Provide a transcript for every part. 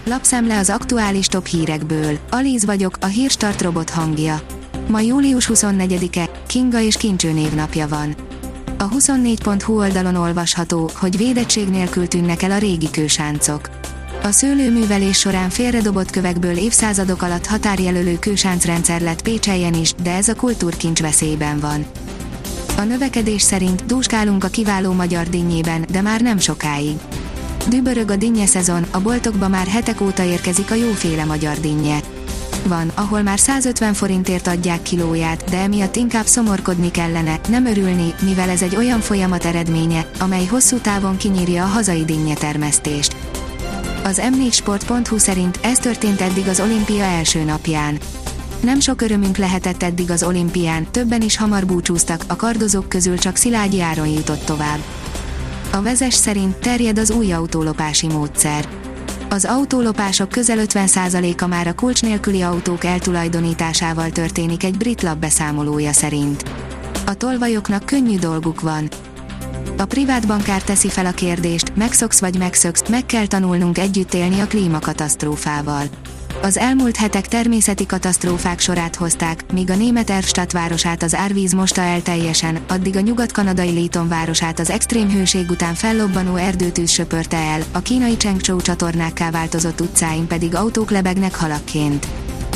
Lapszemle az aktuális top hírekből. Alíz vagyok, a Hírstart robot hangja. Ma július 24-e, Kinga és Kincső névnapja van. A 24.hu oldalon olvasható, hogy védettség nélkül tűnnek el a régi kősáncok. A szőlőművelés során félredobott kövekből évszázadok alatt határjelölő kősáncrendszer lett Pécselyen is, de ez a kultúrkincs veszélyben van. A növekedés szerint dúskálunk a kiváló magyar dinnyében, de már nem sokáig. Dübörög a dinnye szezon, a boltokba már hetek óta érkezik a jóféle magyar dinnye. Van, ahol már 150 forintért adják kilóját, de emiatt inkább szomorkodni kellene, nem örülni, mivel ez egy olyan folyamat eredménye, amely hosszú távon kinyírja a hazai dinnyetermesztést. Az m4sport.hu szerint ez történt eddig az olimpia első napján. Nem sok örömünk lehetett eddig az olimpián, többen is hamar búcsúztak, a kardozók közül csak Szilágyi Áron jutott tovább. A Vezes szerint terjed az új autólopási módszer. Az autólopások közel 50%-a már a kulcs nélküli autók eltulajdonításával történik egy brit lap beszámolója szerint. A tolvajoknak könnyű dolguk van. A privát bankár teszi fel a kérdést, megszoksz vagy megszöksz, meg kell tanulnunk együtt élni a klímakatasztrófával. Az elmúlt hetek természeti katasztrófák sorát hozták, míg a német Erfstadt városát az árvíz mosta el teljesen, addig a nyugat-kanadai Leeton városát az extrém hőség után fellobbanó erdőtűz söpörte el, a kínai Chengzhou csatornákká változott utcáin pedig autók lebegnek halakként.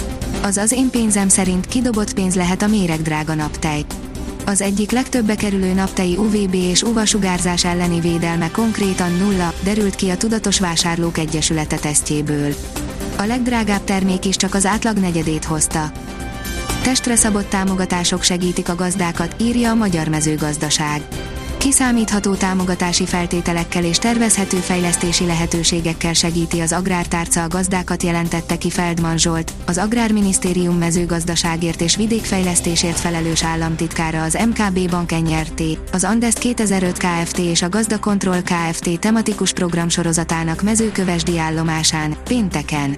Az én pénzem szerint kidobott pénz lehet a méregdrága naptej. Az egyik legtöbbe kerülő naptei UVB és UVA-sugárzás elleni védelme konkrétan nulla, derült ki a Tudatos Vásárlók Egyesülete tesztjéből. A legdrágább termék is csak az átlag negyedét hozta. Testre szabott támogatások segítik a gazdákat, írja a Magyar Mezőgazdaság. Kiszámítható támogatási feltételekkel és tervezhető fejlesztési lehetőségekkel segíti az Agrártárca a gazdákat, jelentette ki Feldman Zsolt, az Agrárminisztérium mezőgazdaságért és vidékfejlesztésért felelős államtitkára az MKB Bank Nyrt., az Andes 2005 Kft. És a Gazdakontroll Kft. Tematikus programsorozatának mezőkövesdi állomásán, pénteken.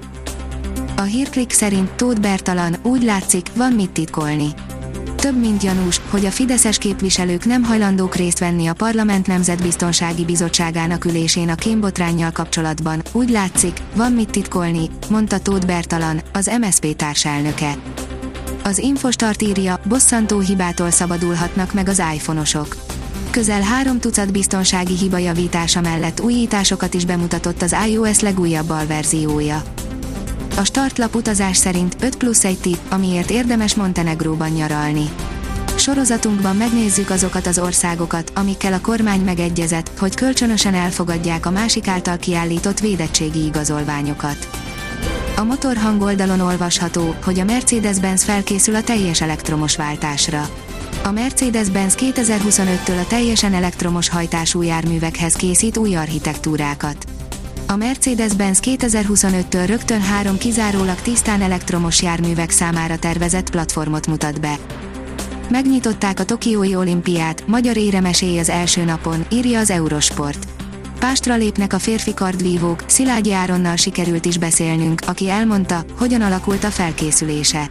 A Hírklik szerint Tóth Bertalan, úgy látszik, van mit titkolni. Több mint gyanús, hogy a fideszes képviselők nem hajlandók részt venni a Parlament Nemzetbiztonsági Bizottságának ülésén a kémbotránnyal kapcsolatban, úgy látszik, van mit titkolni, mondta Tóth Bertalan, az MSZP társelnöke. Az Infostart írja, bosszantó hibától szabadulhatnak meg az iPhone-osok. Közel 3 tucat biztonsági hiba javítása mellett újításokat is bemutatott az iOS legújabb alverziója. A startlap utazás szerint 5+1 tipp, amiért érdemes Montenegróban nyaralni. Sorozatunkban megnézzük azokat az országokat, amikkel a kormány megegyezett, hogy kölcsönösen elfogadják a másik által kiállított védettségi igazolványokat. A Motorhang oldalon olvasható, hogy a Mercedes-Benz felkészül a teljes elektromos váltásra. A Mercedes-Benz 2025-től a teljesen elektromos hajtású járművekhez készít új architektúrákat. A Mercedes-Benz 2025-től rögtön 3 kizárólag tisztán elektromos járművek számára tervezett platformot mutat be. Megnyitották a tokiói olimpiát, magyar éremesély az első napon, írja az Eurosport. Pástra lépnek a férfi kardvívók, Szilágyi Áronnal sikerült is beszélnünk, aki elmondta, hogyan alakult a felkészülése.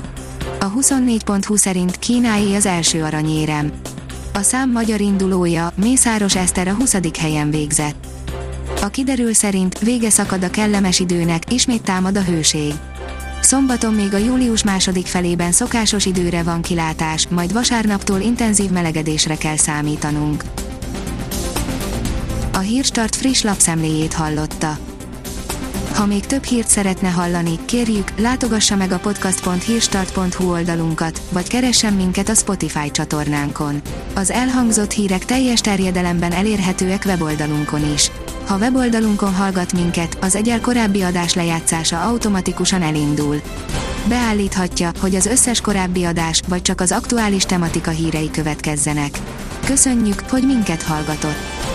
A 24.hu szerint Kínáé az első aranyérem. A szám magyar indulója, Mészáros Eszter a 20. helyen végzett. A kiderül szerint vége szakad a kellemes időnek, ismét támad a hőség. Szombaton még a július második felében szokásos időre van kilátás, majd vasárnaptól intenzív melegedésre kell számítanunk. A Hírstart friss lapszemléjét hallotta. Ha még több hírt szeretne hallani, kérjük, látogassa meg a podcast.hírstart.hu oldalunkat, vagy keressen minket a Spotify csatornánkon. Az elhangzott hírek teljes terjedelemben elérhetőek weboldalunkon is. Ha weboldalunkon hallgat minket, az egyel korábbi adás lejátszása automatikusan elindul. Beállíthatja, hogy az összes korábbi adás, vagy csak az aktuális tematika hírei következzenek. Köszönjük, hogy minket hallgatott!